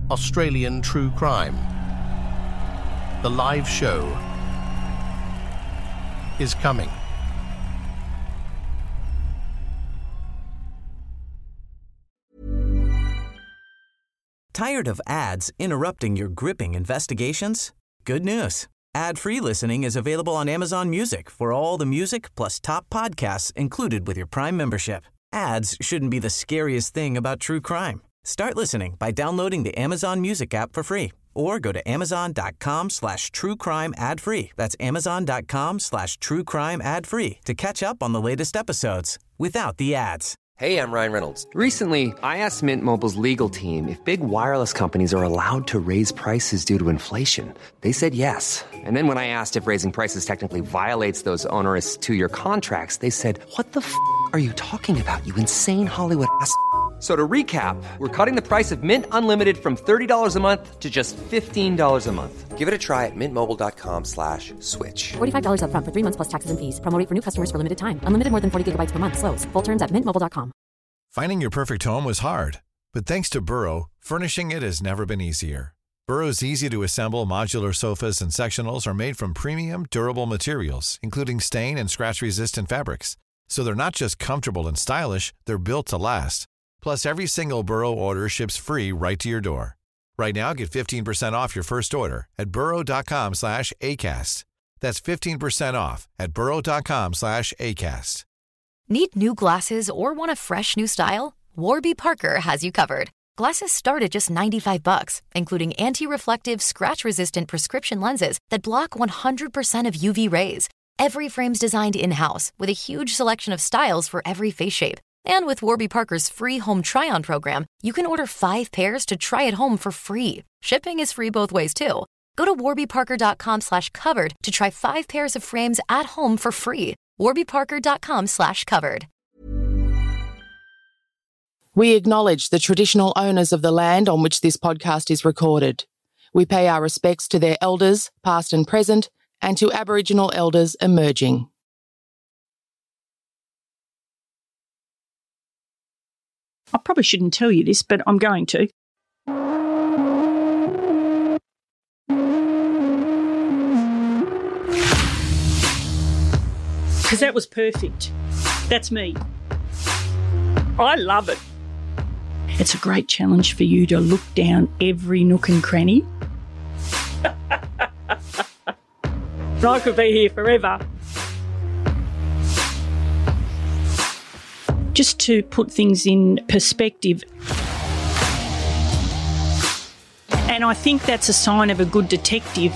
Australian True Crime. The live show is coming. Tired of ads interrupting your gripping investigations? Good news. Ad-free listening is available on Amazon Music for all the music plus top podcasts included with your Prime membership. Ads shouldn't be the scariest thing about true crime. Start listening by downloading the Amazon Music app for free or go to amazon.com/truecrime ad-free. That's amazon.com/truecrime ad-free to catch up on the latest episodes without the ads. Hey, I'm Ryan Reynolds. Recently, I asked Mint Mobile's legal team if big wireless companies are allowed to raise prices due to inflation. They said yes. And then when I asked if raising prices technically violates those onerous two-year contracts, they said, "What the f*** are you talking about, you insane Hollywood ass?" So to recap, we're cutting the price of Mint Unlimited from $30 a month to just $15 a month. Give it a try at mintmobile.com/switch. $45 up front for 3 months plus taxes and fees. Promo rate for new customers for limited time. Unlimited more than 40 gigabytes per month. Slows full terms at mintmobile.com. Finding your perfect home was hard, but thanks to Burrow, furnishing it has never been easier. Burrow's easy-to-assemble modular sofas and sectionals are made from premium, durable materials, including stain and scratch-resistant fabrics. So they're not just comfortable and stylish, they're built to last. Plus, every single Burrow order ships free right to your door. Right now, get 15% off your first order at burrow.com/ACAST. That's 15% off at burrow.com/ACAST. Need new glasses or want a fresh new style? Warby Parker has you covered. Glasses start at just $95, including anti-reflective, scratch-resistant prescription lenses that block 100% of UV rays. Every frame's designed in-house with a huge selection of styles for every face shape. And with Warby Parker's free home try-on program, you can order 5 pairs to try at home for free. Shipping is free both ways, too. Go to warbyparker.com/covered to try 5 pairs of frames at home for free. warbyparker.com/covered. We acknowledge the traditional owners of the land on which this podcast is recorded. We pay our respects to their elders, past and present, and to Aboriginal elders emerging. I probably shouldn't tell you this, but I'm going to. Because that was perfect. That's me. I love it. It's a great challenge for you to look down every nook and cranny. I could be here forever. Just to put things in perspective. And I think that's a sign of a good detective.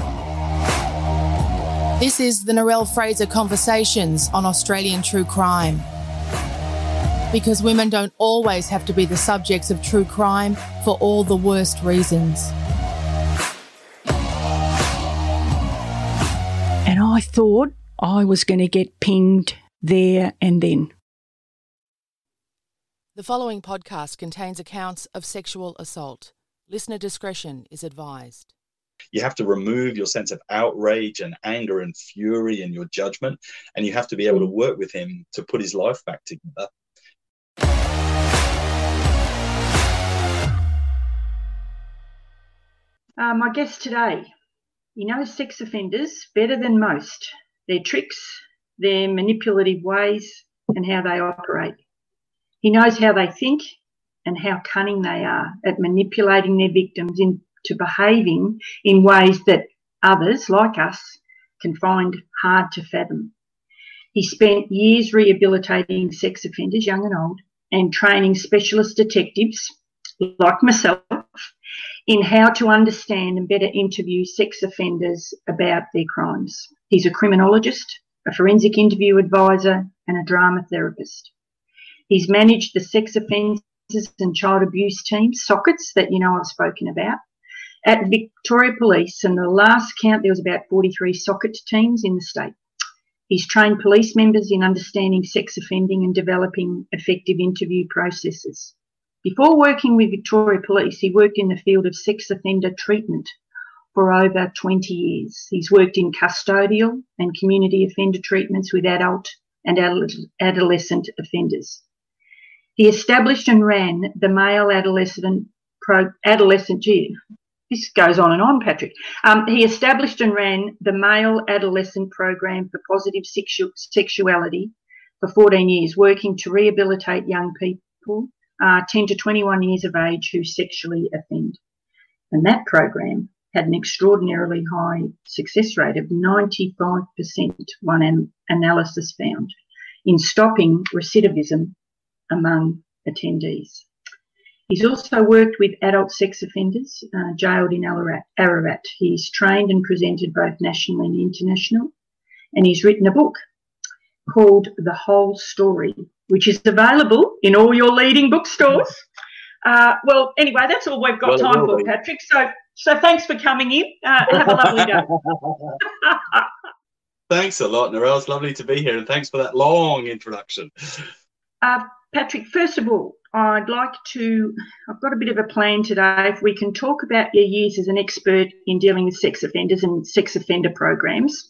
This is the Narelle Fraser Conversations on Australian True Crime. Because women don't always have to be the subjects of true crime for all the worst reasons. And I thought I was going to get pinged there and then. The following podcast contains accounts of sexual assault. Listener discretion is advised. You have to remove your sense of outrage and anger and fury and your judgment, and you have to be able to work with him to put his life back together. My guest today, he knows sex offenders better than most, their tricks, their manipulative ways, and how they operate. He knows how they think and how cunning they are at manipulating their victims into behaving in ways that others, like us, can find hard to fathom. He spent years rehabilitating sex offenders, young and old, and training specialist detectives, like myself, in how to understand and better interview sex offenders about their crimes. He's a criminologist, a forensic interview advisor, and a drama therapist. He's managed the sex offenders and child abuse teams, sockets, that you know I've spoken about, at Victoria Police, and the last count there was about 43 socket teams in the state. He's trained police members in understanding sex offending and developing effective interview processes. Before working with Victoria Police, he worked in the field of sex offender treatment for over 20 years. He's worked in custodial and community offender treatments with adult and adolescent offenders. He established and ran the Male Adolescent adolescent, this goes on and on, Patrick. He established and ran the Male Adolescent Program for Positive Sexuality for 14 years, working to rehabilitate young people 10 to 21 years of age who sexually offend. And that program had an extraordinarily high success rate of 95%, one analysis found, in stopping recidivism among attendees. He's also worked with adult sex offenders jailed in Ararat. He's trained and presented both nationally and international, and he's written a book called The Whole Story, which is available in all your leading bookstores. Well, anyway, that's all we've got time for, Patrick. So thanks for coming in. Have a lovely day. Thanks a lot, Narelle. It's lovely to be here, and thanks for that long introduction. Patrick, first of all, I've got a bit of a plan today. If we can talk about your years as an expert in dealing with sex offenders and sex offender programs,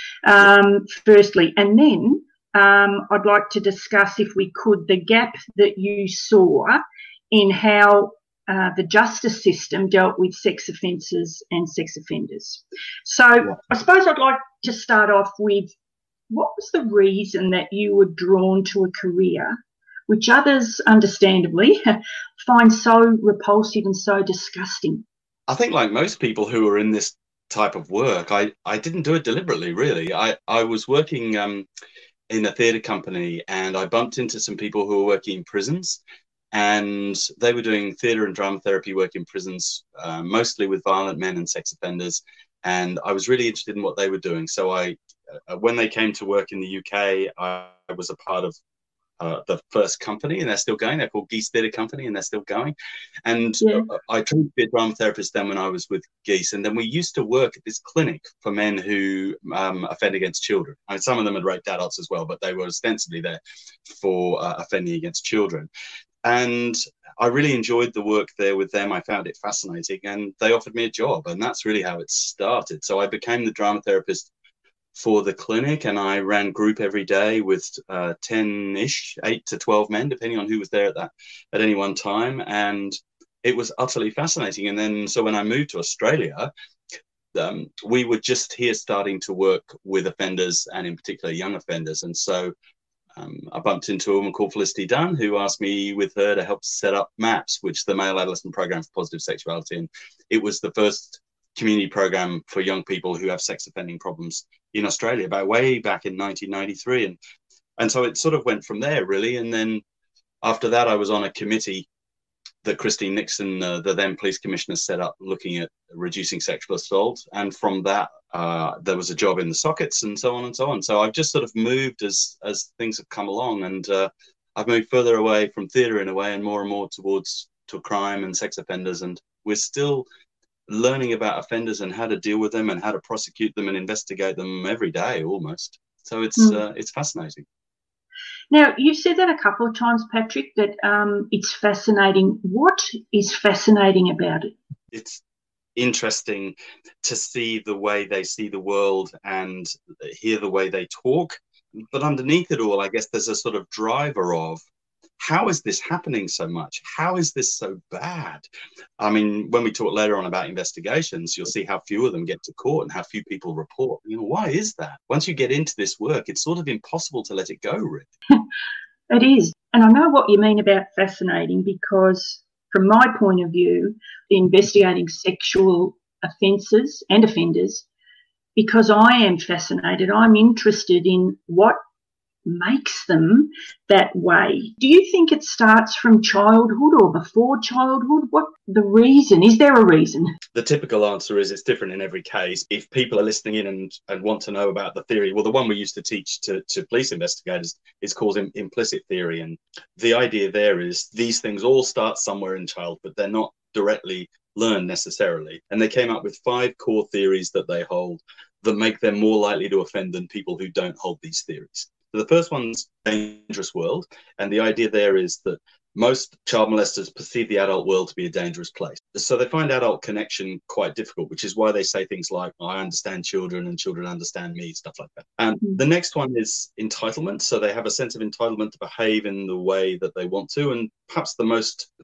firstly, and then I'd like to discuss, if we could, the gap that you saw in how the justice system dealt with sex offences and sex offenders. So I suppose I'd like to start off with, what was the reason that you were drawn to a career which others, understandably, find so repulsive and so disgusting? I think, like most people who are in this type of work, I didn't do it deliberately, really. I was working in a theatre company, and I bumped into some people who were working in prisons, and they were doing theatre and drama therapy work in prisons, mostly with violent men and sex offenders, and I was really interested in what they were doing. So when they came to work in the UK, I was a part of the first company, and they're still going. They're called Geese Theatre Company, and they're still going. And I trained to be a drama therapist then when I was with Geese, and then we used to work at this clinic for men who offend against children. I mean, some of them had raped adults as well, but they were ostensibly there for offending against children. And I really enjoyed the work there with them. I found it fascinating, and they offered me a job, and that's really how it started. So I became the drama therapist for the clinic, and I ran group every day with 10-ish, 8 to 12 men, depending on who was there at any one time. And it was utterly fascinating. And then, so when I moved to Australia, we were just here starting to work with offenders, and in particular young offenders. And so I bumped into a woman called Felicity Dunn, who asked me with her to help set up MAPS, which is the Male Adolescent Program for Positive Sexuality. And it was the first community program for young people who have sex offending problems in Australia, way back in 1993. And so it sort of went from there, really. And then after that, I was on a committee that Christine Nixon, the then police commissioner, set up looking at reducing sexual assault. And from that, there was a job in the sockets, and so on and so on. So I've just sort of moved as things have come along, and I've moved further away from theatre in a way, and more towards crime and sex offenders. And we're still learning about offenders and how to deal with them and how to prosecute them and investigate them every day almost. So it's fascinating. Now, you've said that a couple of times, Patrick, that it's fascinating. What is fascinating about it? It's interesting to see the way they see the world and hear the way they talk. But underneath it all, I guess there's a sort of driver of, how is this happening so much? How is this so bad? I mean, when we talk later on about investigations, you'll see how few of them get to court and how few people report. You know, why is that? Once you get into this work, it's sort of impossible to let it go, really. It is. And I know what you mean about fascinating, because from my point of view, investigating sexual offences and offenders, because I am fascinated, I'm interested in what makes them that way. Do you think it starts from childhood or before childhood? What the reason? Is there a reason? The typical answer is it's different in every case. If people are listening in and want to know about the theory, well, the one we used to teach to police investigators is called implicit theory. And the idea there is these things all start somewhere in childhood, but they're not directly learned necessarily. And they came up with 5 core theories that they hold that make them more likely to offend than people who don't hold these theories. So the first one's dangerous world, and the idea there is that most child molesters perceive the adult world to be a dangerous place. So they find adult connection quite difficult, which is why they say things like, I understand children and children understand me, stuff like that. And the next one is entitlement. So they have a sense of entitlement to behave in the way that they want to. And perhaps the most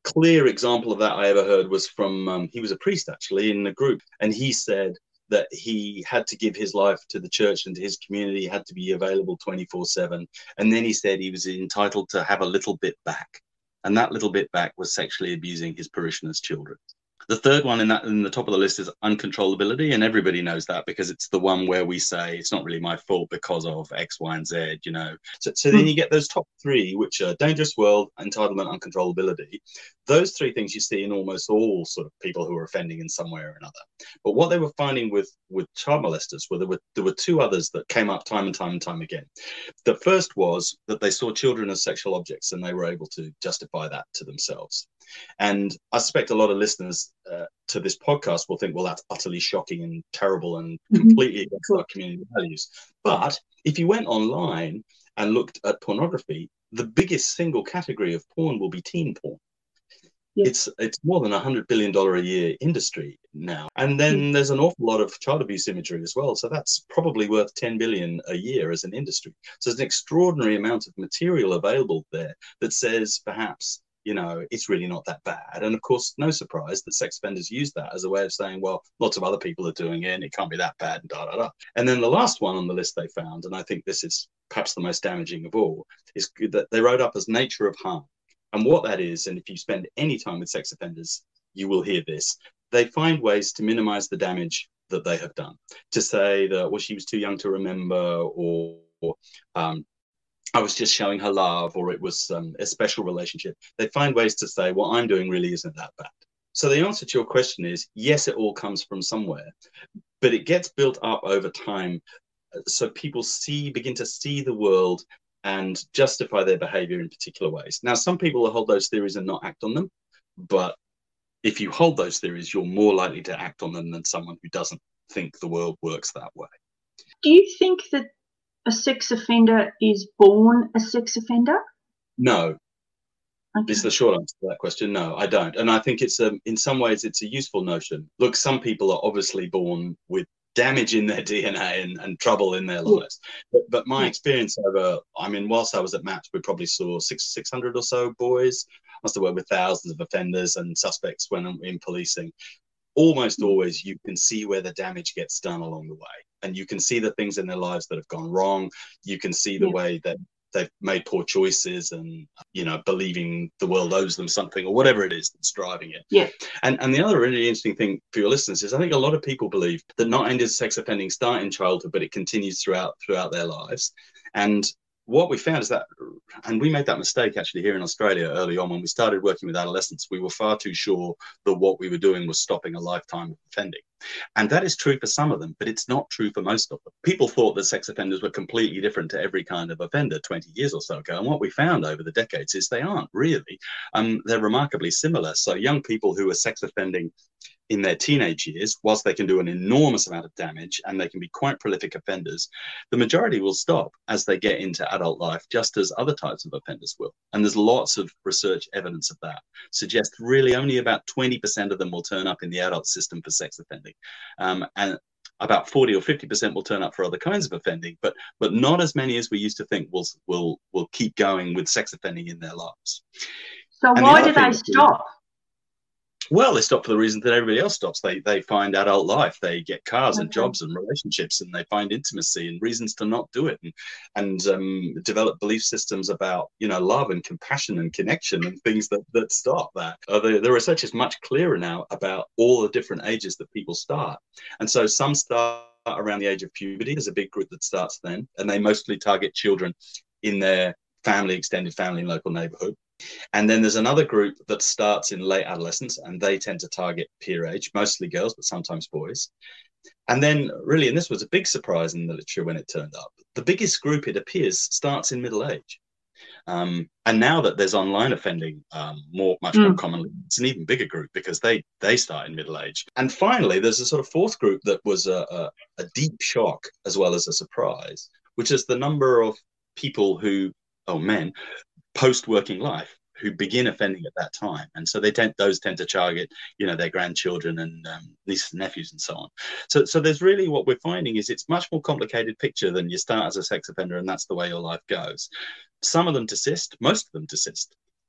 clear example of that I ever heard was from, he was a priest actually in a group, and he said that he had to give his life to the church and to his community, had to be available 24/7. And then he said he was entitled to have a little bit back. And that little bit back was sexually abusing his parishioners' children. The third one in the top of the list is uncontrollability, and everybody knows that because it's the one where we say it's not really my fault because of X, Y, and Z, you know. So then you get those top three, which are dangerous world, entitlement, uncontrollability. Those three things you see in almost all sort of people who are offending in some way or another. But what they were finding with child molesters were there were two others that came up time and time again. The first was that they saw children as sexual objects, and they were able to justify that to themselves. And I suspect a lot of listeners to this podcast will think, well, that's utterly shocking and terrible and completely against our community values. But if you went online and looked at pornography, the biggest single category of porn will be teen porn. It's more than $100 billion a year industry now. And then there's an awful lot of child abuse imagery as well. So that's probably worth 10 billion a year as an industry. So there's an extraordinary amount of material available there that says perhaps, you know, it's really not that bad. And of course, no surprise that sex offenders use that as a way of saying, well, lots of other people are doing it and it can't be that bad and da. And then the last one on the list they found, and I think this is perhaps the most damaging of all, is that they wrote up as nature of harm. And what that is, and if you spend any time with sex offenders, you will hear this. They find ways to minimize the damage that they have done. To say that, well, she was too young to remember, or I was just showing her love, or it was a special relationship. They find ways to say, what I'm doing really isn't that bad. So the answer to your question is, yes, it all comes from somewhere, but it gets built up over time. So people begin to see the world and justify their behavior in particular ways. Now, some people will hold those theories and not act on them, but if you hold those theories, you're more likely to act on them than someone who doesn't think the world works that way. Do you think that a sex offender is born a sex offender? No. Okay. Is the short answer to that question. No, I don't. And I think it's in some ways it's a useful notion. Look, some people are obviously born with damage in their DNA and trouble in their lives. But my experience whilst I was at MAPS, we probably saw 600 or so boys. I must have worked with thousands of offenders and suspects when in policing. Almost always you can see where the damage gets done along the way. And you can see the things in their lives that have gone wrong. You can see the way that they've made poor choices and, you know, believing the world owes them something or whatever it is that's driving it. Yeah. And the other really interesting thing for your listeners is I think a lot of people believe that not only does sex offending start in childhood, but it continues throughout their lives. And what we found is that, and we made that mistake actually here in Australia early on when we started working with adolescents, we were far too sure that what we were doing was stopping a lifetime of offending. And that is true for some of them, but it's not true for most of them. People thought that sex offenders were completely different to every kind of offender 20 years or so ago. And what we found over the decades is they aren't really. They're remarkably similar. So young people who are sex offending in their teenage years, whilst they can do an enormous amount of damage and they can be quite prolific offenders, the majority will stop as they get into adult life, just as other types of offenders will. And there's lots of research evidence of that. Suggests really only about 20% of them will turn up in the adult system for sex offending. And about 40 or 50% will turn up for other kinds of offending, but not as many as we used to think will keep going with sex offending in their lives. So why do they stop? Well, they stop for the reason that everybody else stops. They find adult life, they get cars and jobs and relationships, and they find intimacy and reasons to not do it, and develop belief systems about, you know, love and compassion and connection and things that stop that. The research is much clearer now about all the different ages that people start. And so some start around the age of puberty. There's a big group that starts then, and they mostly target children in their family, extended family, and local neighborhood. And then there's another group that starts in late adolescence, and they tend to target peer age, mostly girls, but sometimes boys. And then really, and this was a big surprise in the literature when it turned up, the biggest group, it appears, starts in middle age. And now that there's online offending much more commonly, it's an even bigger group because they start in middle age. And finally, there's a sort of fourth group that was a deep shock as well as a surprise, which is the number of people men, post-working life who begin offending at that time. And so those tend to target, you know, their grandchildren and nieces and nephews and so on. So there's really, what we're finding is it's much more complicated picture than you start as a sex offender and that's the way your life goes. Some of them desist, most of them desist.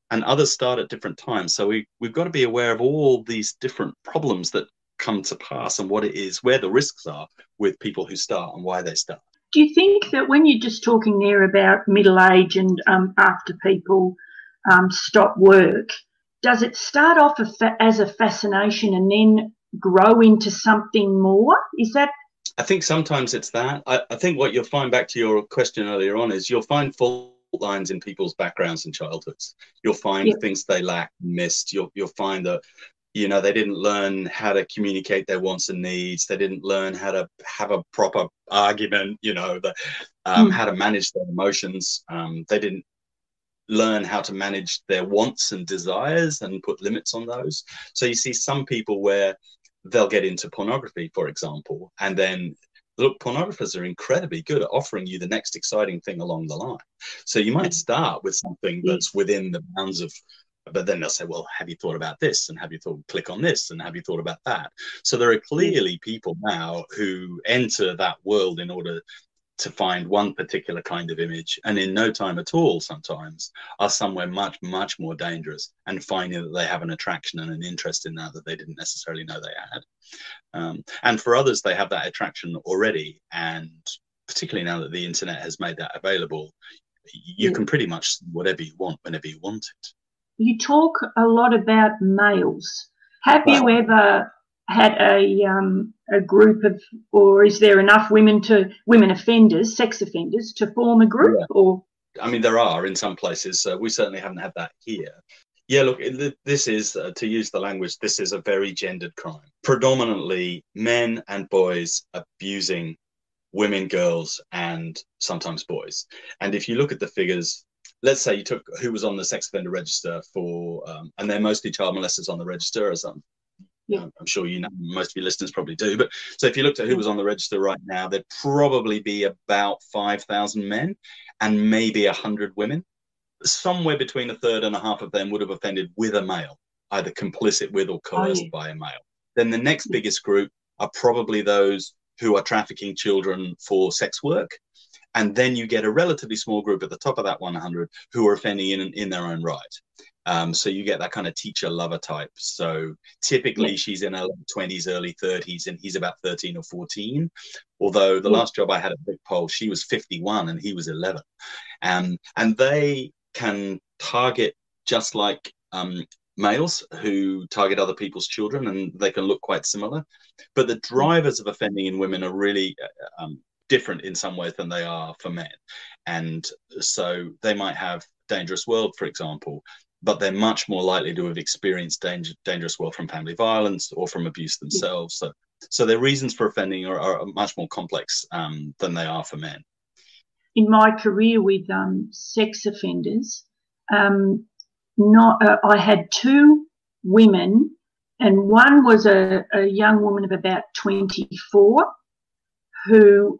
and others start at different times. So we've got to be aware of all these different problems that come to pass and what it is, where the risks are with people who start and why they start. Do you think that when you're just talking there about middle age and after people stop work, does it start off as a fascination and then grow into something more? Is that? I think sometimes it's that. I think what you'll find, back to your question earlier on, is you'll find fault lines in people's backgrounds and childhoods. You'll find things they lacked, missed. You'll find that, you know, they didn't learn how to communicate their wants and needs. They didn't learn how to have a proper argument, you know, how to manage their emotions. They didn't learn how to manage their wants and desires and put limits on those. So you see some people where they'll get into pornography, for example, and then look, pornographers are incredibly good at offering you the next exciting thing along the line. So you might start with something that's within the bounds of, but then they'll say, well, have you thought about this? And have you click on this? And have you thought about that? So there are clearly people now who enter that world in order to find one particular kind of image, and in no time at all sometimes are somewhere much, much more dangerous, and finding that they have an attraction and an interest in that they didn't necessarily know they had. And for others, they have that attraction already, and particularly now that the internet has made that available, you can pretty much see whatever you want whenever you want it. You talk a lot about males. Have you ever had a group of, or is there enough women offenders, sex offenders, to form a group? Or I mean, there are in some places. We certainly haven't had that here. Yeah, look, this is, to use the language, this is a very gendered crime. Predominantly men and boys abusing women, girls, and sometimes boys. And if you look at the figures, let's say you took who was on the sex offender register for, and they're mostly child molesters on the register, as I'm sure you know, most of your listeners probably do. But so if you looked at who was on the register right now, there'd probably be about 5,000 men and maybe 100 women. Somewhere between a third and a half of them would have offended with a male, either complicit with or coerced by a male. Then the next biggest group are probably those who are trafficking children for sex work. And then you get a relatively small group at the top of that 100 who are offending in their own right. So you get that kind of teacher lover type. So typically she's in her 20s, early 30s, and he's about 13 or 14. Although the last job I had at Big Pole, she was 51 and he was 11. And they can target just like males who target other people's children, and they can look quite similar. But the drivers of offending in women are really different in some ways than they are for men. And so they might have Dangerous World, for example, but they're much more likely to have experienced Dangerous World from family violence or from abuse themselves. So their reasons for offending are much more complex than they are for men. In my career with sex offenders, I had two women, and one was a young woman of about 24 who,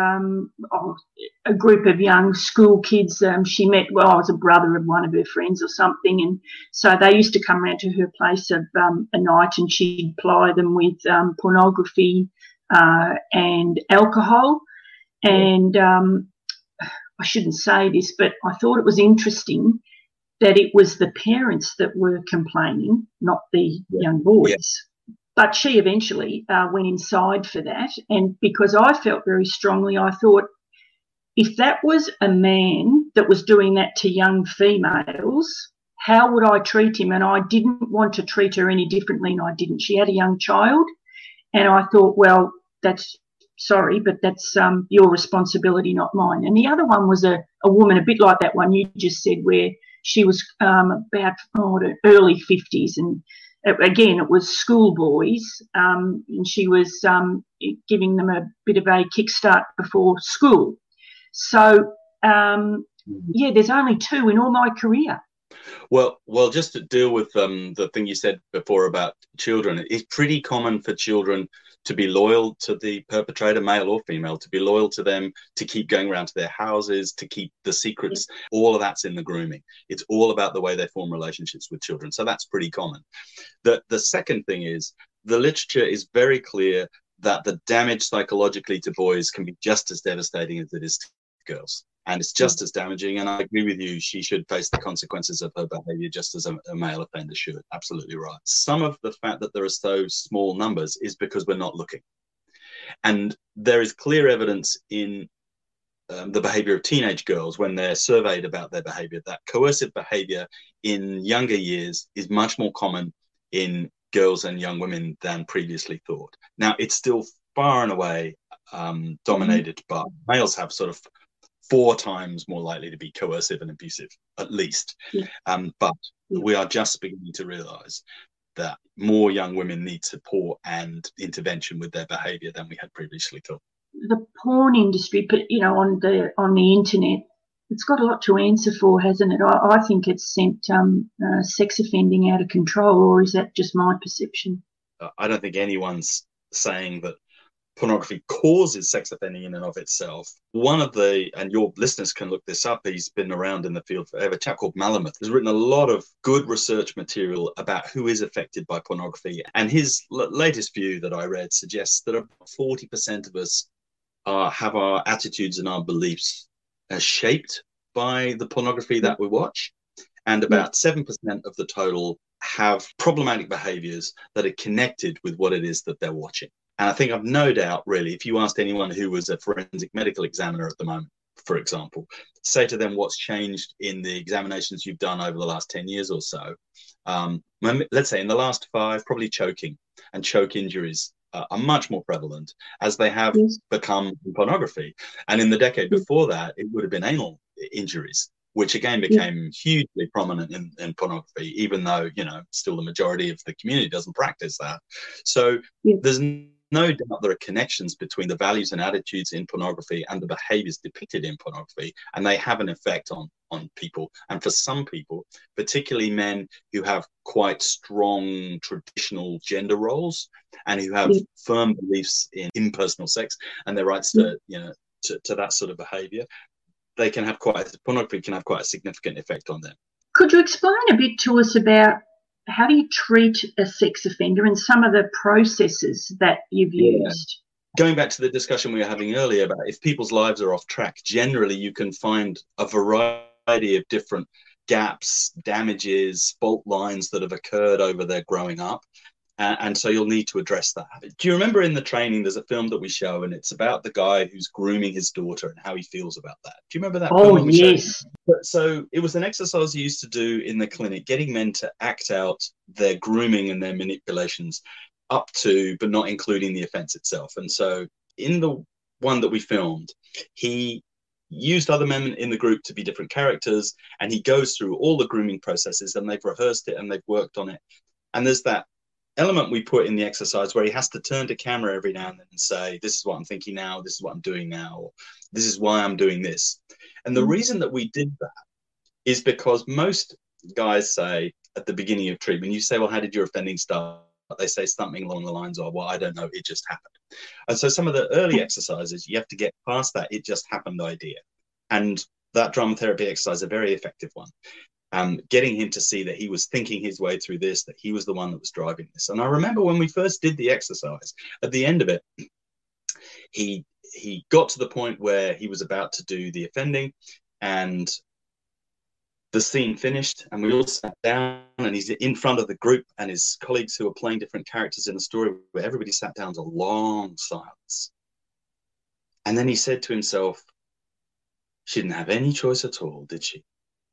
a group of young school kids, she met, I was a brother of one of her friends or something, and so they used to come around to her place of a night, and she'd ply them with pornography and alcohol. And I shouldn't say this, but I thought it was interesting that it was the parents that were complaining, not the young boys. Yeah. But she eventually went inside for that. And because I felt very strongly, I thought, if that was a man that was doing that to young females, how would I treat him? And I didn't want to treat her any differently, and I didn't. She had a young child, and I thought, well, that's sorry, but that's your responsibility, not mine. And the other one was a woman, a bit like that one you just said, where she was about early 50s, and again, it was schoolboys, and she was giving them a bit of a kickstart before school. So, there's only two in all my career. Well, just to deal with the thing you said before about children, it's pretty common for children to be loyal to the perpetrator, male or female, to be loyal to them, to keep going around to their houses, to keep the secrets. All of that's in the grooming. It's all about the way they form relationships with children. So that's pretty common. The second thing is, the literature is very clear that the damage psychologically to boys can be just as devastating as it is to girls. And it's just as damaging. And I agree with you. She should face the consequences of her behavior just as a male offender should. Absolutely right. Some of the fact that there are so small numbers is because we're not looking. And there is clear evidence in the behavior of teenage girls when they're surveyed about their behavior, that coercive behavior in younger years is much more common in girls and young women than previously thought. Now, it's still far and away dominated by males. Have sort of 4 times more likely to be coercive and abusive, at least. But we are just beginning to realize that more young women need support and intervention with their behavior than we had previously thought. The porn industry, on the internet, it's got a lot to answer for, hasn't it? I think it's sent sex offending out of control, or is that just my perception? I don't think anyone's saying that pornography causes sex offending in and of itself. One of and your listeners can look this up, he's been around in the field forever, a chap called Malamuth has written a lot of good research material about who is affected by pornography. And his latest view that I read suggests that about 40% of us have our attitudes and our beliefs shaped by the pornography that we watch. And about 7% of the total have problematic behaviors that are connected with what it is that they're watching. And I think I've no doubt, really, if you asked anyone who was a forensic medical examiner at the moment, for example, say to them what's changed in the examinations you've done over the last 10 years or so. Let's say in the last 5, probably choking and choke injuries are much more prevalent as they have become in pornography. And in the decade before that, it would have been anal injuries, which again became hugely prominent in pornography, even though, still the majority of the community doesn't practice that. So there's no doubt there are connections between the values and attitudes in pornography and the behaviors depicted in pornography, and they have an effect on people. And for some people, particularly men who have quite strong traditional gender roles and who have firm beliefs in impersonal sex and their rights to that sort of behavior, pornography can have quite a significant effect on them. Could you explain a bit to us about how do you treat a sex offender and some of the processes that you've used? Going back to the discussion we were having earlier about if people's lives are off track, generally you can find a variety of different gaps, damages, fault lines that have occurred over their growing up. And so you'll need to address that. Do you remember in the training, there's a film that we show, and it's about the guy who's grooming his daughter and how he feels about that. Do you remember that? Oh, yes. So it was an exercise you used to do in the clinic, getting men to act out their grooming and their manipulations up to, but not including the offense itself. And so in the one that we filmed, he used other men in the group to be different characters, and he goes through all the grooming processes, and they've rehearsed it and they've worked on it. And there's that element we put in the exercise where he has to turn to camera every now and then and say, this is what I'm thinking now, this is what I'm doing now, or this is why I'm doing this. And the reason that we did that is because most guys say at the beginning of treatment, you say, well, how did your offending start? They say something along the lines of, well, I don't know, it just happened. And so some of the early exercises, you have to get past that it just happened idea. And that drama therapy exercise is a very effective one. Getting him to see that he was thinking his way through this, that he was the one that was driving this. And I remember when we first did the exercise, at the end of it, he got to the point where he was about to do the offending, and the scene finished, and we all sat down, and he's in front of the group and his colleagues who are playing different characters in the story, where everybody sat down to long silence. And then he said to himself, she didn't have any choice at all, did she?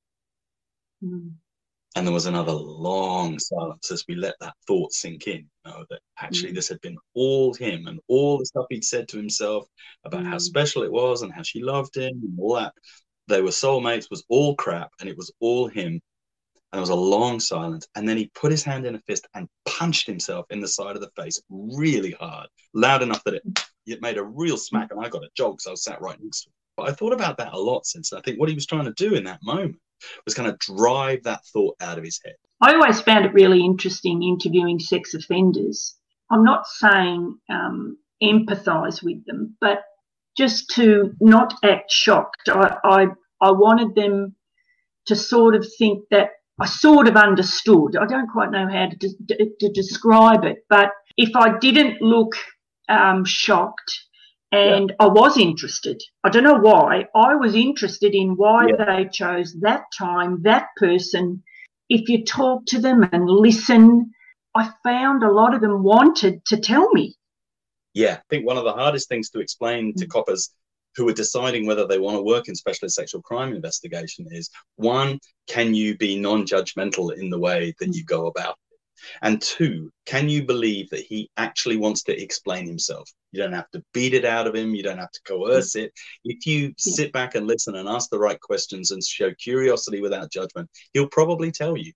And there was another long silence as we let that thought sink in, that actually this had been all him, and all the stuff he'd said to himself about how special it was and how she loved him and all that. They were soulmates, was all crap, and it was all him. And there was a long silence. And then he put his hand in a fist and punched himself in the side of the face really hard, loud enough that it made a real smack. And I got a jolt because I was sat right next to him. But I thought about that a lot since. I think what he was trying to do in that moment was kind of drive that thought out of his head. I always found it really interesting interviewing sex offenders. I'm not saying empathise with them, but just to not act shocked. I wanted them to sort of think that I sort of understood. I don't quite know how to describe it, but if I didn't look shocked And I was interested. I don't know why. I was interested in why they chose that time, that person. If you talk to them and listen, I found a lot of them wanted to tell me. Yeah, I think one of the hardest things to explain to coppers who are deciding whether they want to work in specialist sexual crime investigation is, one, can you be non-judgmental in the way that you go about it? And two, can you believe that he actually wants to explain himself? You don't have to beat it out of him. You don't have to coerce it. If you sit back and listen and ask the right questions and show curiosity without judgment, he'll probably tell you.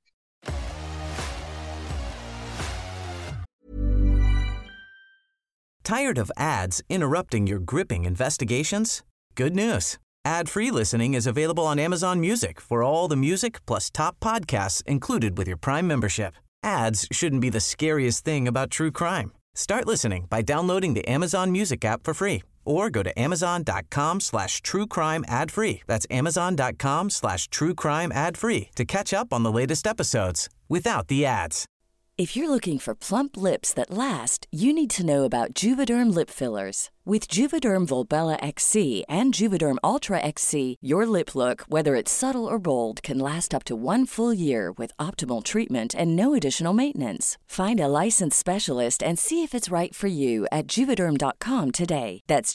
Tired of ads interrupting your gripping investigations? Good news. Ad-free listening is available on Amazon Music for all the music plus top podcasts included with your Prime membership. Ads shouldn't be the scariest thing about true crime. Start listening by downloading the Amazon Music app for free or go to amazon.com/truecrime ad-free. That's amazon.com/truecrime ad-free to catch up on the latest episodes without the ads. If you're looking for plump lips that last, you need to know about Juvederm lip fillers. With Juvederm Volbella XC and Juvederm Ultra XC, your lip look, whether it's subtle or bold, can last up to 1 full year with optimal treatment and no additional maintenance. Find a licensed specialist and see if it's right for you at Juvederm.com today. That's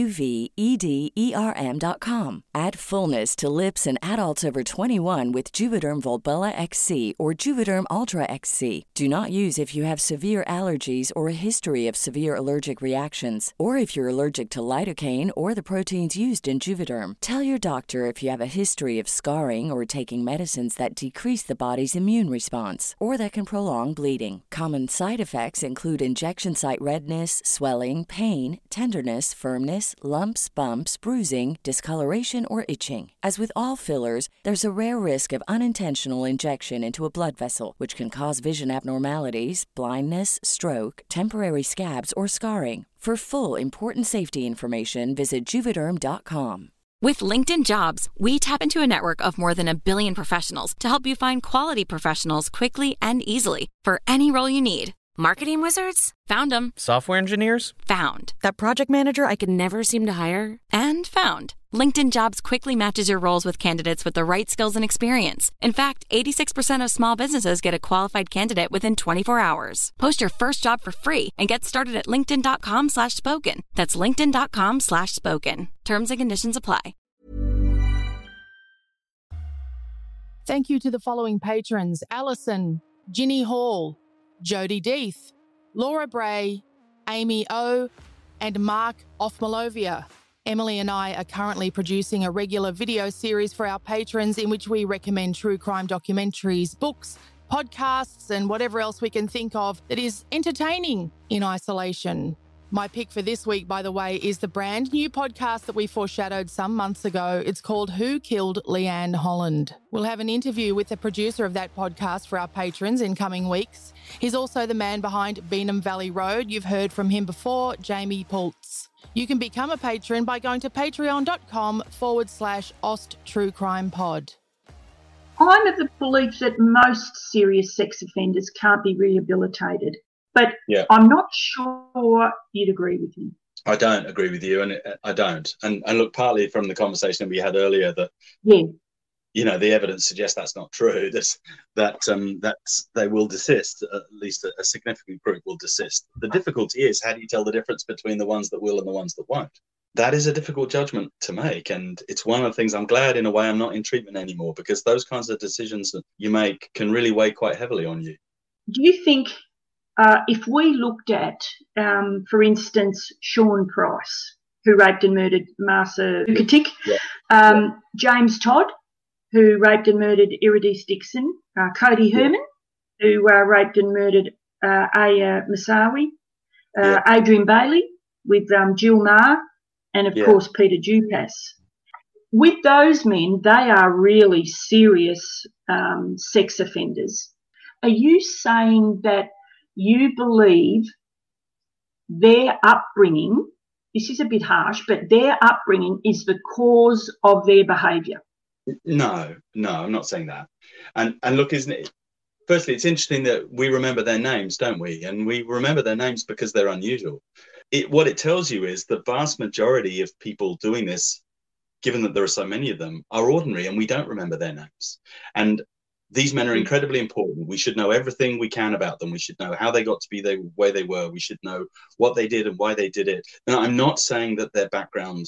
JUVEDERM.com. Add fullness to lips in adults over 21 with Juvederm Volbella XC or Juvederm Ultra XC. Do not use if you have severe allergies or a history of severe allergic reactions, or if you're allergic to lidocaine or the proteins used in Juvederm. Tell your doctor if you have a history of scarring or taking medicines that decrease the body's immune response or that can prolong bleeding. Common side effects include injection site redness, swelling, pain, tenderness, firmness, lumps, bumps, bruising, discoloration, or itching. As with all fillers, there's a rare risk of unintentional injection into a blood vessel, which can cause vision abnormalities, blindness, stroke, temporary scabs, or scarring. For full, important safety information, visit Juvederm.com. With LinkedIn Jobs, we tap into a network of more than 1 billion professionals to help you find quality professionals quickly and easily for any role you need. Marketing wizards? Found them. Software engineers? Found. That project manager I could never seem to hire? And found. LinkedIn Jobs quickly matches your roles with candidates with the right skills and experience. In fact, 86% of small businesses get a qualified candidate within 24 hours. Post your first job for free and get started at linkedin.com/spoken. That's linkedin.com/spoken. Terms and conditions apply. Thank you to the following patrons: Alison, Ginny Hall, Jody Deeth, Laura Bray, Amy O, and Mark Offmalovia. Emily and I are currently producing a regular video series for our patrons in which we recommend true crime documentaries, books, podcasts, and whatever else we can think of that is entertaining in isolation. My pick for this week, by the way, is the brand new podcast that we foreshadowed some months ago. It's called Who Killed Leanne Holland? We'll have an interview with the producer of that podcast for our patrons in coming weeks. He's also the man behind Beanham Valley Road. You've heard from him before, Jamie Pultz. You can become a patron by going to patreon.com/OstTrueCrimePod. I'm of the belief that most serious sex offenders can't be rehabilitated. But I'm not sure you'd agree with me. I don't agree with you, and I don't. And look, partly from the conversation we had earlier, that you know, the evidence suggests that's not true. That they will desist. At least a significant group will desist. The difficulty is, how do you tell the difference between the ones that will and the ones that won't? That is a difficult judgment to make, and it's one of the things I'm glad, in a way, I'm not in treatment anymore, because those kinds of decisions that you make can really weigh quite heavily on you. Do you think? If we looked at, for instance, Sean Price, who raped and murdered Marcia Bukatic, James Todd, who raped and murdered Iridis Dixon, Cody Herman, who raped and murdered Aya Masawi, Adrian Bailey with Jill Maher, and of course Peter Dupas. With those men, they are really serious sex offenders. Are you saying that you believe their upbringing, this is a bit harsh, but their upbringing is the cause of their behaviour? No, I'm not saying that. And look, isn't it? Firstly, it's interesting that we remember their names, don't we? And we remember their names because they're unusual. what it tells you is the vast majority of people doing this, given that there are so many of them, are ordinary, and we don't remember their names. And these men are incredibly important. We should know everything we can about them. We should know how they got to be the way they were. We should know what they did and why they did it. And I'm not saying that their background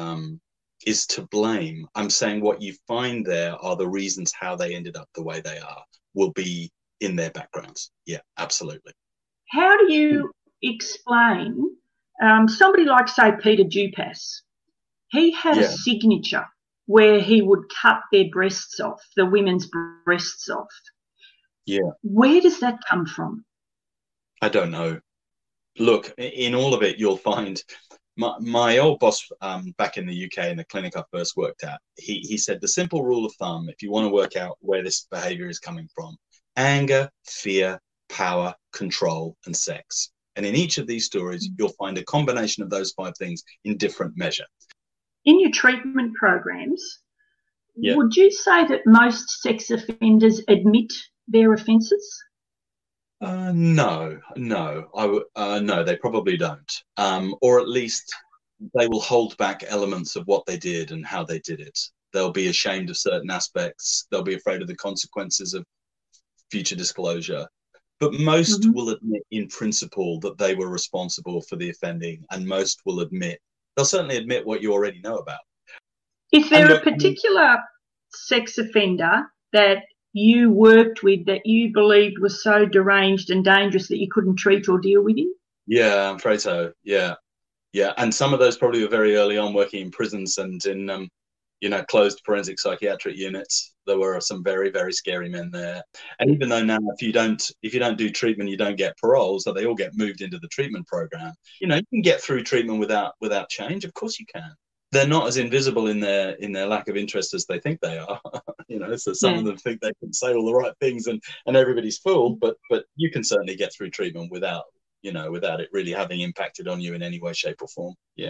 is to blame. I'm saying what you find there are the reasons how they ended up the way they are will be in their backgrounds. Yeah, absolutely. How do you explain somebody like, say, Peter Dupas? He had a signature where he would cut their breasts off, the women's breasts off. Yeah. Where does that come from? I don't know. Look, in all of it, you'll find my old boss back in the UK in the clinic I first worked at, he said the simple rule of thumb, if you want to work out where this behavior is coming from: anger, fear, power, control, and sex. And in each of these stories, you'll find a combination of those 5 things in different measure. In your treatment programs, would you say that most sex offenders admit their offences? No, they probably don't. Or at least they will hold back elements of what they did and how they did it. They'll be ashamed of certain aspects. They'll be afraid of the consequences of future disclosure. But most will admit in principle that they were responsible for the offending, and most will admit, they'll certainly admit what you already know about. Is there a particular sex offender that you worked with that you believed was so deranged and dangerous that you couldn't treat or deal with him? Yeah, I'm afraid so. Yeah. And some of those probably were very early on working in prisons and in, closed forensic psychiatric units. There were some very, very scary men there. And even though now, if you don't do treatment, you don't get parole, so they all get moved into the treatment program. You can get through treatment without change. Of course you can. They're not as invisible in their lack of interest as they think they are. So some of them think they can say all the right things and everybody's fooled, but you can certainly get through treatment without it really having impacted on you in any way, shape or form. Yeah.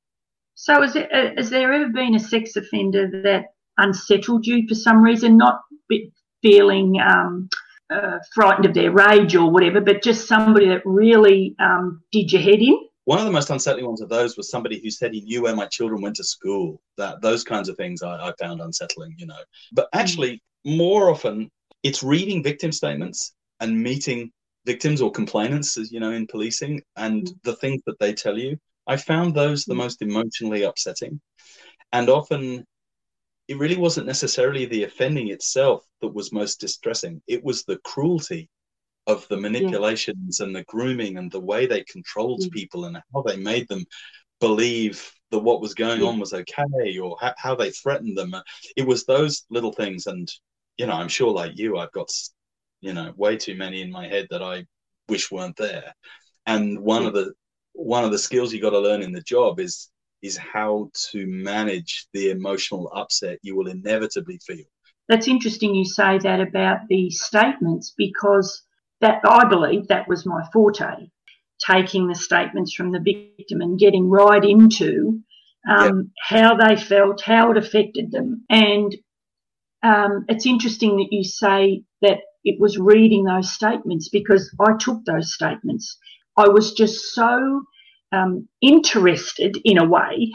So has there ever been a sex offender that unsettled you for some reason, not feeling frightened of their rage or whatever, but just somebody that really did your head in? One of the most unsettling ones of those was somebody who said he knew where my children went to school. Those kinds of things I found unsettling, But actually, more often, it's reading victim statements and meeting victims or complainants, as in policing, and the things that they tell you. I found those the most emotionally upsetting. And often, it really wasn't necessarily the offending itself that was most distressing. It was the cruelty of the manipulations and the grooming and the way they controlled people and how they made them believe that what was going on was okay, or how they threatened them. It was those little things. And, I'm sure like you, I've got, way too many in my head that I wish weren't there. And one of the skills you got to learn in the job is how to manage the emotional upset you will inevitably feel. That's interesting you say that about the statements, because that, I believe, that was my forte, taking the statements from the victim and getting right into how they felt, how it affected them. And it's interesting that you say that it was reading those statements, because I took those statements. I was just so interested, in a way,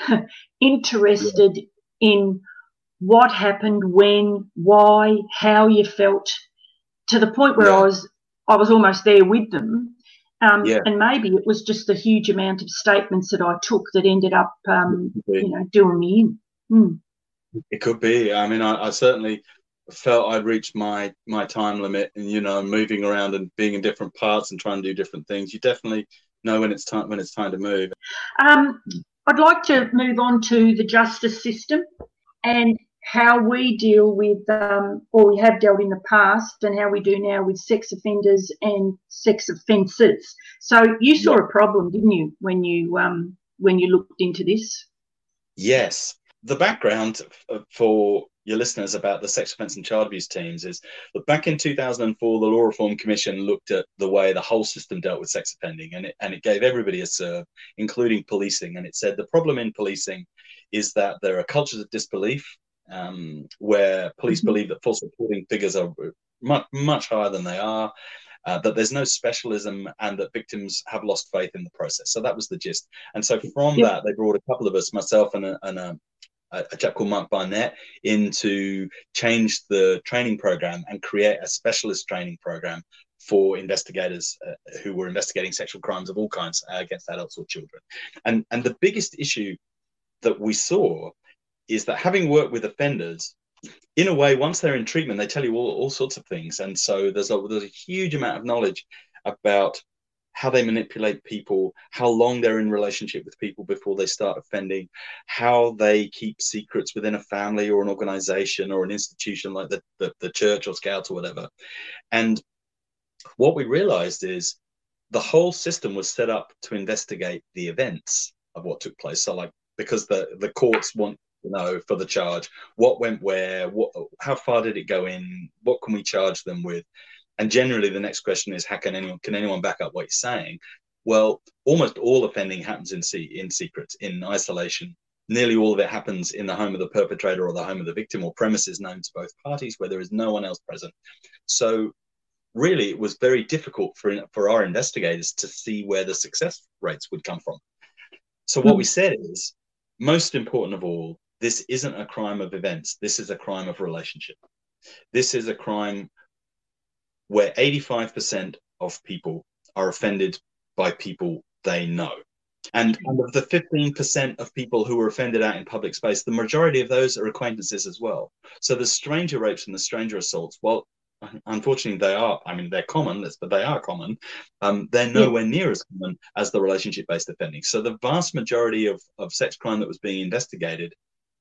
in what happened, when, why, how you felt, to the point where I was almost there with them. And maybe it was just the huge amount of statements that I took that ended up, doing me in. It could be. I mean, I certainly felt I'd reached my time limit, and moving around and being in different parts and trying to do different things. You definitely know when it's time to move. I'd like to move on to the justice system and how we deal with, or we have dealt in the past, and how we do now with sex offenders and sex offences. So you saw a problem, didn't you, when you looked into this? Yes. The background for your listeners about the sex offence and child abuse teams is that back in 2004, the Law Reform Commission looked at the way the whole system dealt with sex offending, and it gave everybody a serve, including policing. And it said the problem in policing is that there are cultures of disbelief where police believe that false reporting figures are much, much higher than they are. that there's no specialism, and that victims have lost faith in the process. So that was the gist. And so from that, they brought a couple of us, myself and a chap called Mark Barnett, in to change the training program and create a specialist training program for investigators who were investigating sexual crimes of all kinds against adults or children. And the biggest issue that we saw is that, having worked with offenders, in a way, once they're in treatment, they tell you all sorts of things. And so there's a huge amount of knowledge about how they manipulate people, how long they're in relationship with people before they start offending, how they keep secrets within a family or an organization or an institution like the church or Scouts or whatever. And what we realized is the whole system was set up to investigate the events of what took place. So, like, because the courts want to know for the charge what went where, how far did it go in, what can we charge them with? And generally the next question is, can anyone back up what you're saying? Well, almost all offending happens in secret, in isolation. Nearly all of it happens in the home of the perpetrator or the home of the victim, or premises known to both parties where there is no one else present. So really, it was very difficult for our investigators to see where the success rates would come from. So what we said is, most important of all, this isn't a crime of events. This is a crime of relationship. This is a crime where 85% of people are offended by people they know. And of the 15% of people who are offended out in public space, the majority of those are acquaintances as well. So the stranger rapes and the stranger assaults, well, unfortunately, they're common, but they are common. They're nowhere near as common as the relationship-based offending. So the vast majority of sex crime that was being investigated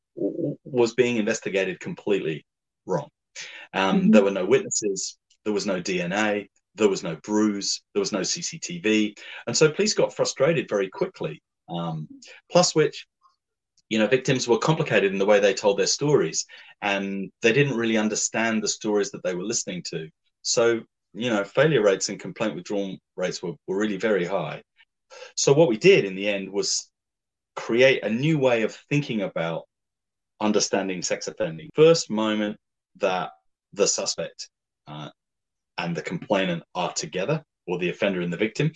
completely wrong. There were no witnesses, there was no DNA, there was no bruise, there was no CCTV. And so police got frustrated very quickly. Plus which, victims were complicated in the way they told their stories, and they didn't really understand the stories that they were listening to. So, failure rates and complaint withdrawal rates were really very high. So what we did in the end was create a new way of thinking about understanding sex offending. First moment that the suspect and the complainant are together, or the offender and the victim,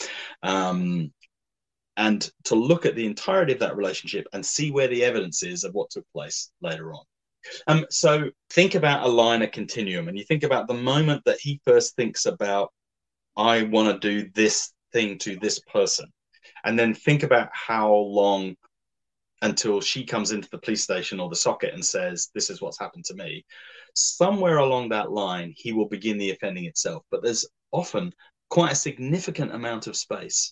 and to look at the entirety of that relationship and see where the evidence is of what took place later on. So think about a line, a continuum, and you think about the moment that he first thinks about, I want to do this thing to this person, and then think about how long until she comes into the police station or the socket and says, this is what's happened to me. Somewhere along that line, he will begin the offending itself. But there's often quite a significant amount of space,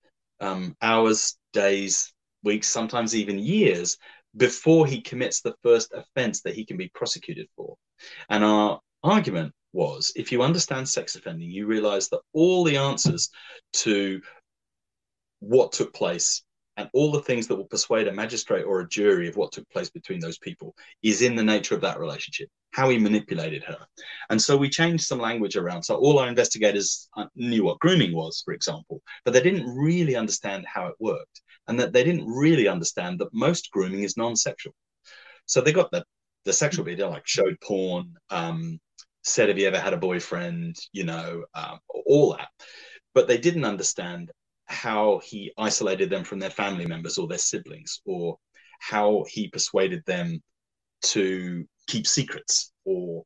hours, days, weeks, sometimes even years, before he commits the first offense that he can be prosecuted for. And our argument was, if you understand sex offending, you realize that all the answers to what took place and all the things that will persuade a magistrate or a jury of what took place between those people is in the nature of that relationship, how he manipulated her. And so we changed some language around. So all our investigators knew what grooming was, for example, but they didn't really understand how it worked, and that they didn't really understand that most grooming is non-sexual. So they got the sexual bit, like showed porn, said, have you ever had a boyfriend, all that. But they didn't understand how he isolated them from their family members or their siblings, or how he persuaded them to keep secrets, or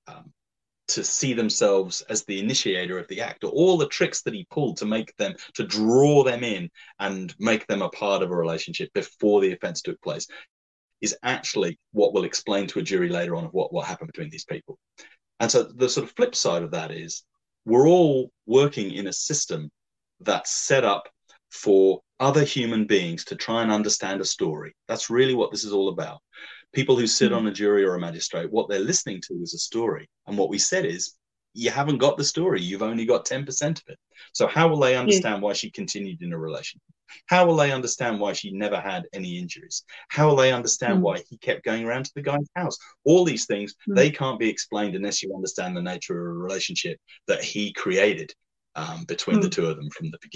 to see themselves as the initiator of the act, or all the tricks that he pulled to draw them in and make them a part of a relationship before the offense took place, is actually what will explain to a jury later on of what happened between these people. And so the sort of flip side of that is, we're all working in a system that's set up for other human beings to try and understand a story. That's really what this is all about. People who sit on a jury or a magistrate, what they're listening to is a story. And what we said is, you haven't got the story. You've only got 10% of it. So how will they understand why she continued in a relationship? How will they understand why she never had any injuries? How will they understand why he kept going around to the guy's house? All these things, they can't be explained unless you understand the nature of a relationship that he created between the two of them from the beginning.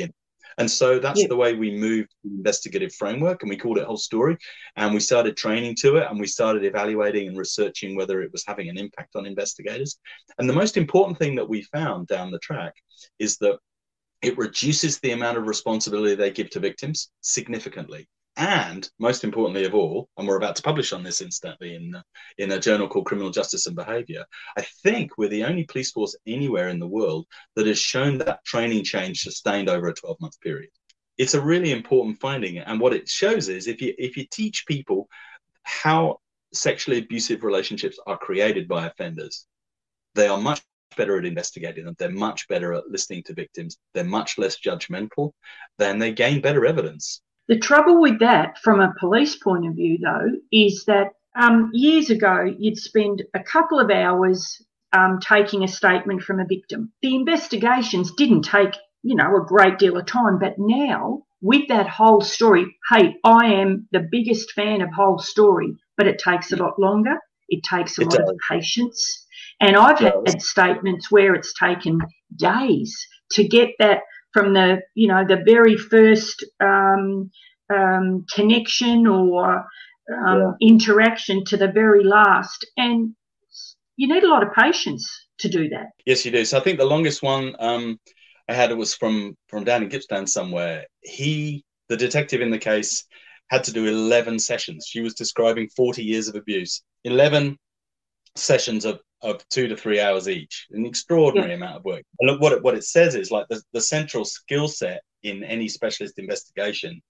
And so that's the way we moved the investigative framework, and we called it Whole Story. And we started training to it, and we started evaluating and researching whether it was having an impact on investigators. And the most important thing that we found down the track is that it reduces the amount of responsibility they give to victims significantly. And most importantly of all, and we're about to publish on this instantly in a journal called Criminal Justice and Behaviour, I think we're the only police force anywhere in the world that has shown that training change sustained over a 12-month period. It's a really important finding. And what it shows is if you teach people how sexually abusive relationships are created by offenders, they are much better at investigating them. They're much better at listening to victims. They're much less judgmental. Then they gain better evidence. The trouble with that, from a police point of view, though, is that years ago, you'd spend a couple of hours taking a statement from a victim. The investigations didn't take, a great deal of time. But now, with that Whole Story, hey, I am the biggest fan of Whole Story, but it takes a lot longer. It takes a lot of patience. And I've had statements where it's taken days to get that from the, the very first connection or interaction to the very last. And you need a lot of patience to do that. Yes, you do. So I think the longest one I had was from down in Gippsland somewhere. The detective in the case, had to do 11 sessions. She was describing 40 years of abuse. 11 sessions of 2 to 3 hours each, an extraordinary amount of work. And look, what it says is like the central skill set in any specialist investigation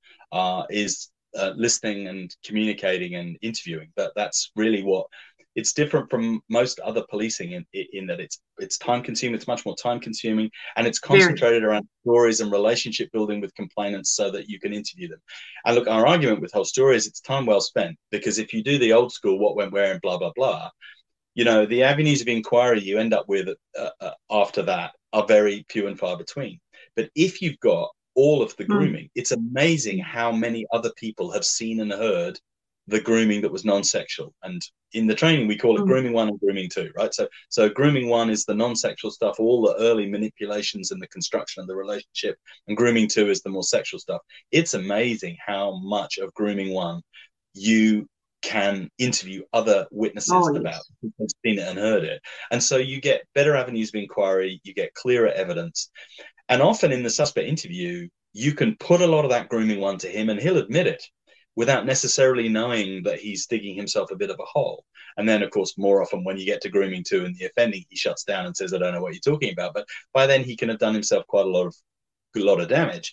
is listening and communicating and interviewing. That's really what it's different from most other policing in that it's time consuming. It's much more time consuming, and it's concentrated around stories and relationship building with complainants so that you can interview them. And look, our argument with Whole Story is it's time well spent, because if you do the old school what went where and blah blah blah, the avenues of inquiry you end up with after that are very few and far between. But if you've got all of the grooming, it's amazing how many other people have seen and heard the grooming that was non-sexual. And in the training, we call it grooming 1 and grooming 2, right? So grooming 1 is the non-sexual stuff, all the early manipulations and the construction of the relationship, and grooming 2 is the more sexual stuff. It's amazing how much of grooming 1 you can interview other witnesses about who've seen it and heard it. And so you get better avenues of inquiry, you get clearer evidence. And often in the suspect interview, you can put a lot of that grooming 1 to him and he'll admit it without necessarily knowing that he's digging himself a bit of a hole. And then, of course, more often when you get to grooming 2 and the offending, he shuts down and says, I don't know what you're talking about. But by then he can have done himself quite a lot of damage.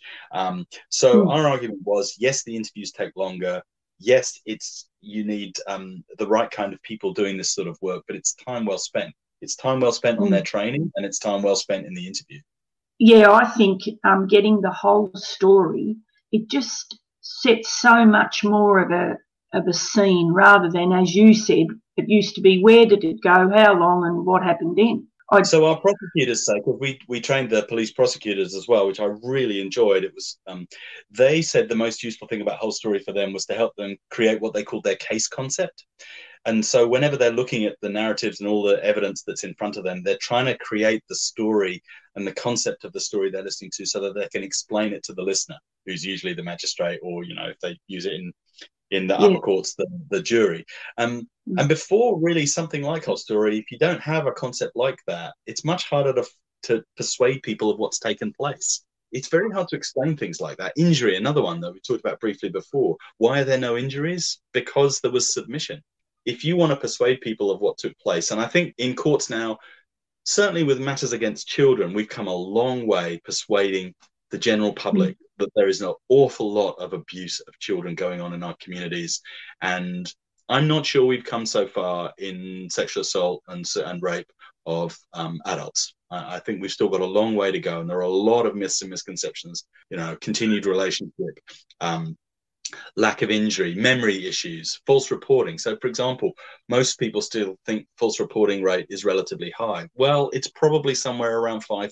So our argument was, yes, the interviews take longer. Yes, you need the right kind of people doing this sort of work, but it's time well spent. It's time well spent on their training, and it's time well spent in the interview. Yeah, I think getting the whole story, it just sets so much more of a scene rather than, as you said, it used to be where did it go, how long, and what happened then. So our prosecutors say, because we trained the police prosecutors as well, which I really enjoyed. It was they said the most useful thing about Whole Story for them was to help them create what they called their case concept. And so whenever they're looking at the narratives and all the evidence that's in front of them, they're trying to create the story and the concept of the story they're listening to so that they can explain it to the listener, who's usually the magistrate, or, if they use it in the upper courts, the jury. And before really something like Whole Story, if you don't have a concept like that, it's much harder to persuade people of what's taken place. It's very hard to explain things like that. Injury, another one that we talked about briefly before. Why are there no injuries? Because there was submission. If you want to persuade people of what took place, and I think in courts now, certainly with matters against children, we've come a long way persuading the general public that there is an awful lot of abuse of children going on in our communities. And I'm not sure we've come so far in sexual assault and rape of adults. I think we've still got a long way to go. And there are a lot of myths and misconceptions, continued relationship, lack of injury, memory issues, false reporting. So, for example, most people still think false reporting rate is relatively high. Well, it's probably somewhere around 5%.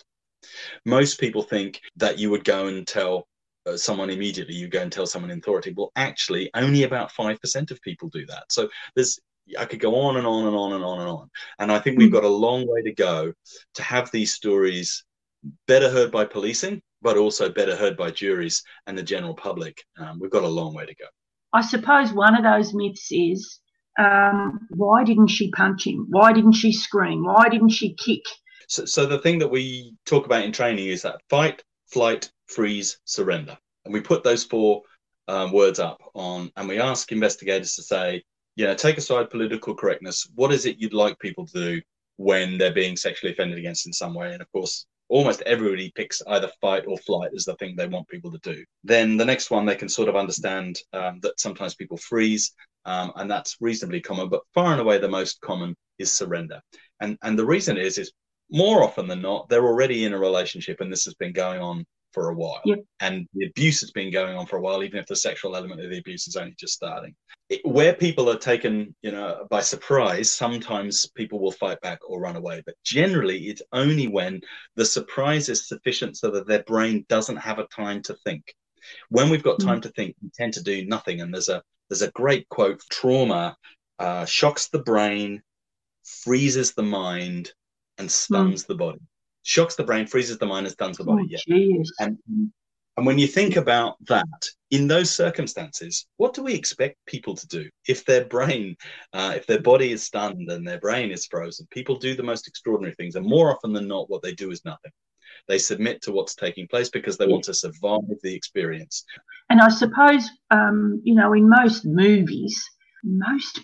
Most people think that you would go and tell someone immediately, you go and tell someone in authority. Well, actually, only about 5% of people do that. So I could go on and on and on and on and on. And I think we've got a long way to go to have these stories better heard by policing but also better heard by juries and the general public. We've got a long way to go. I suppose one of those myths is, why didn't she punch him? Why didn't she scream? Why didn't she kick? So the thing that we talk about in training is that fight, flight, freeze, surrender. And we put those 4 words up on, and we ask investigators to say, take aside political correctness, what is it you'd like people to do when they're being sexually offended against in some way? And of course, almost everybody picks either fight or flight as the thing they want people to do. Then the next one, they can sort of understand that sometimes people freeze, and that's reasonably common, but far and away the most common is surrender. And the reason is more often than not, they're already in a relationship and this has been going on for a while. Yep. And the abuse has been going on for a while, even if the sexual element of the abuse is only just starting. Where people are taken, by surprise, sometimes people will fight back or run away. But generally, it's only when the surprise is sufficient so that their brain doesn't have a time to think. When we've got time to think, we tend to do nothing. And there's a great quote: trauma shocks the brain, freezes the mind, and stuns the body. Shocks the brain, freezes the mind, and stuns the body. And when you think about that, in those circumstances, what do we expect people to do? If their brain, if their body is stunned and their brain is frozen, people do the most extraordinary things. And more often than not, what they do is nothing. They submit to what's taking place because they want to survive the experience. And I suppose, in most movies, most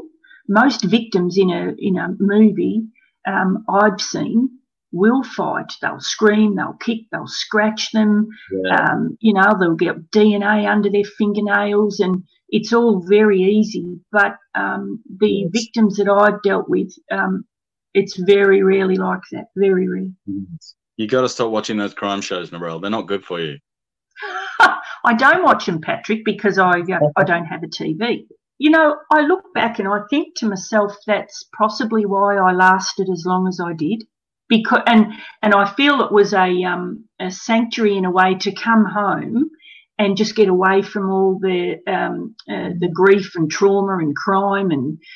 victims in a movie I've seen will fight. They'll scream, they'll kick, they'll scratch them. They'll get DNA under their fingernails, and it's all very easy. But the victims that I've dealt with, it's very rarely like that, very rare. You got to stop watching those crime shows, Narelle. They're not good for you. I don't watch them, Patrick, because I don't have a TV. I look back and I think to myself that's possibly why I lasted as long as I did. Because and I feel it was a sanctuary in a way to come home and just get away from all the grief and trauma and crime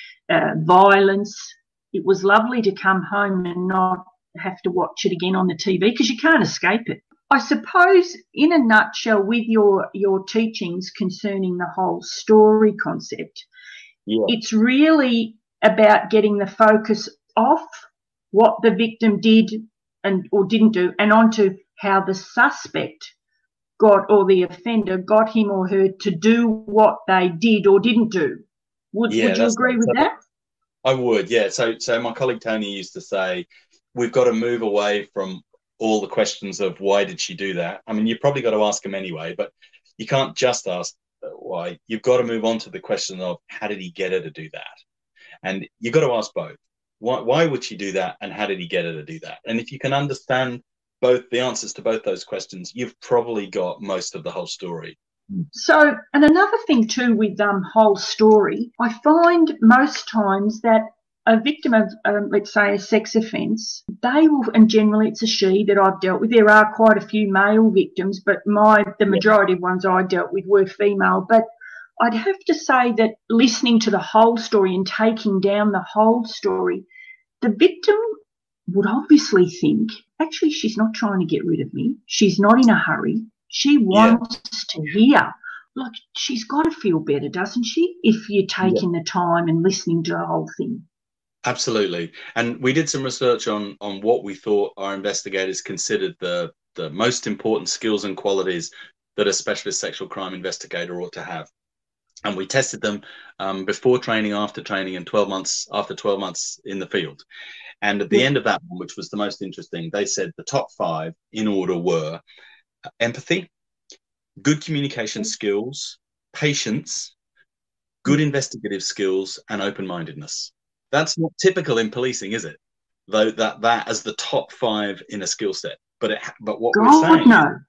and violence. It was lovely to come home and not have to watch it again on the TV because you can't escape it. I suppose, in a nutshell, with your teachings concerning the whole story concept, it's really about getting the focus off what the victim did or didn't do and onto how the suspect or the offender got him or her to do what they did or didn't do. Would you agree with that? I would, yeah. So my colleague Tony used to say, we've got to move away from all the questions of why did she do that. I mean, you've probably got to ask them anyway, but you can't just ask why. You've got to move on to the question of how did he get her to do that? And you've got to ask both. Why would she do that, and how did he get her to do that? And if you can understand both the answers to both those questions, you've probably got most of the whole story. So, and another thing too with whole story, I find most times that a victim of, let's say, a sex offence, they will, and generally it's a she that I've dealt with. There are quite a few male victims, but the majority of ones I dealt with were female. But I'd have to say that listening to the whole story and taking down the whole story, the victim would obviously think, actually, she's not trying to get rid of me. She's not in a hurry. She wants to hear. Like, she's got to feel better, doesn't she, if you're taking the time and listening to the whole thing? Absolutely. And we did some research on what we thought our investigators considered the most important skills and qualities that a specialist sexual crime investigator ought to have. And we tested them before training, after training, and 12 months after 12 months in the field. And at the end of that one, which was the most interesting, they said the top 5 in order were empathy, good communication skills, patience, good investigative skills, and open-mindedness. That's not typical in policing, is it? Though that as the top 5 in a skill set. But what we're saying,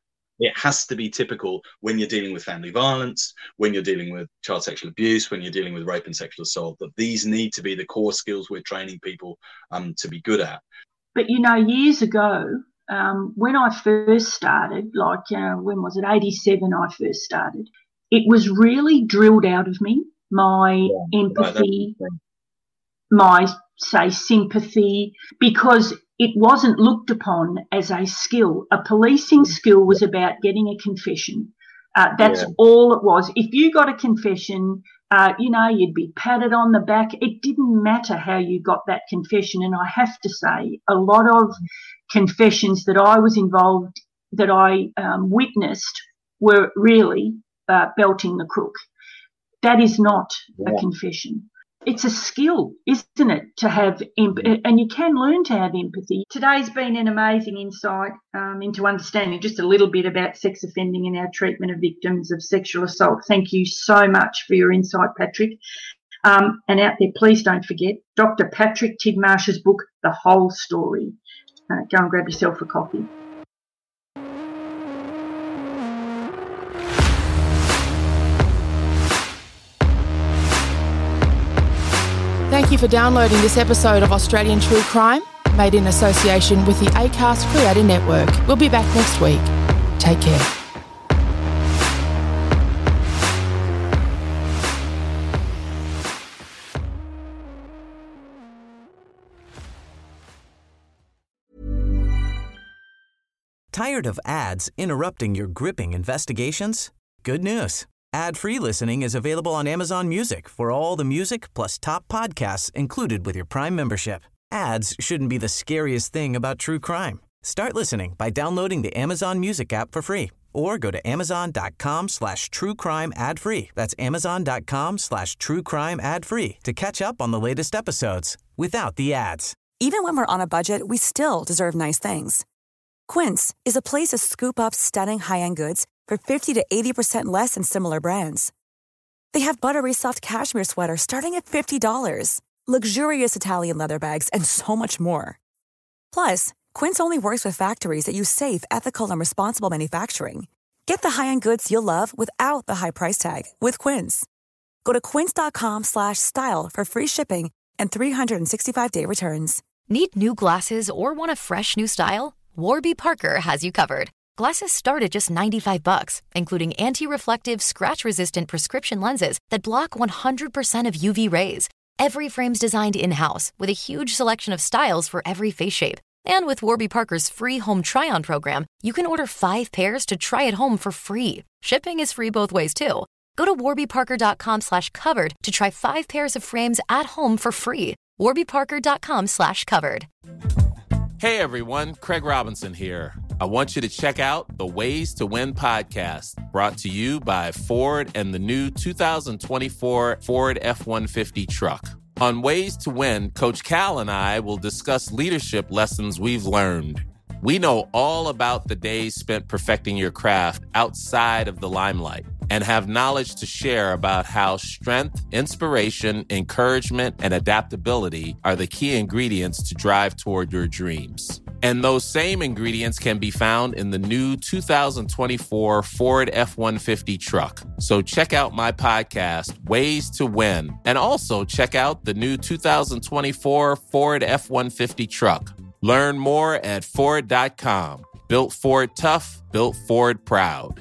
it has to be typical when you're dealing with family violence, when you're dealing with child sexual abuse, when you're dealing with rape and sexual assault, that these need to be the core skills we're training people to be good at. But, years ago, when I first started, when was it, 87 I first started, it was really drilled out of me, my empathy, my, say, sympathy, because it wasn't looked upon as a skill. A policing skill was about getting a confession. That's all it was. If you got a confession, you'd be patted on the back. It didn't matter how you got that confession. And I have to say, a lot of confessions that I was involved, that I witnessed, were really belting the crook. That is not a confession. It's a skill, isn't it, to have empathy, and you can learn to have empathy. Today's been an amazing insight into understanding just a little bid about sex offending and our treatment of victims of sexual assault. Thank you so much for your insight, Patrick. And out there, please don't forget Dr. Patrick Tidmarsh's book, The Whole Story. Go and grab yourself a copy. Thank you for downloading this episode of Australian True Crime, made in association with the Acast Creator Network. We'll be back next week. Take care. Tired of ads interrupting your gripping investigations? Good news. Ad-free listening is available on Amazon Music for all the music plus top podcasts included with your Prime membership. Ads shouldn't be the scariest thing about true crime. Start listening by downloading the Amazon Music app for free or go to amazon.com/truecrime ad-free. That's amazon.com/truecrime ad-free to catch up on the latest episodes without the ads. Even when we're on a budget, we still deserve nice things. Quince is a place to scoop up stunning high-end goods for 50 to 80% less than similar brands. They have buttery soft cashmere sweaters starting at $50, luxurious Italian leather bags, and so much more. Plus, Quince only works with factories that use safe, ethical, and responsible manufacturing. Get the high-end goods you'll love without the high price tag with Quince. Go to quince.com/style for free shipping and 365-day returns. Need new glasses or want a fresh new style? Warby Parker has you covered. Glasses start at just $95, including anti-reflective, scratch-resistant prescription lenses that block 100% of UV rays. Every frame's designed in-house with a huge selection of styles for every face shape. And with Warby Parker's free home try-on program, you can order 5 pairs to try at home for free. Shipping is free both ways, too. Go to warbyparker.com/covered to try 5 pairs of frames at home for free. warbyparker.com/covered. Hey everyone, Craig Robinson here. I want you to check out the Ways to Win podcast, brought to you by Ford and the new 2024 Ford F-150 truck. On Ways to Win, Coach Cal and I will discuss leadership lessons we've learned. We know all about the days spent perfecting your craft outside of the limelight and have knowledge to share about how strength, inspiration, encouragement, and adaptability are the key ingredients to drive toward your dreams. And those same ingredients can be found in the new 2024 Ford F-150 truck. So check out my podcast, Ways to Win, and also check out the new 2024 Ford F-150 truck. Learn more at Ford.com. Built Ford tough, built Ford proud.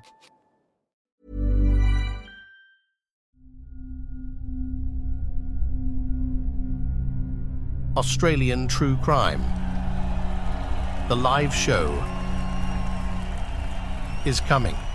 Australian True Crime. The live show is coming.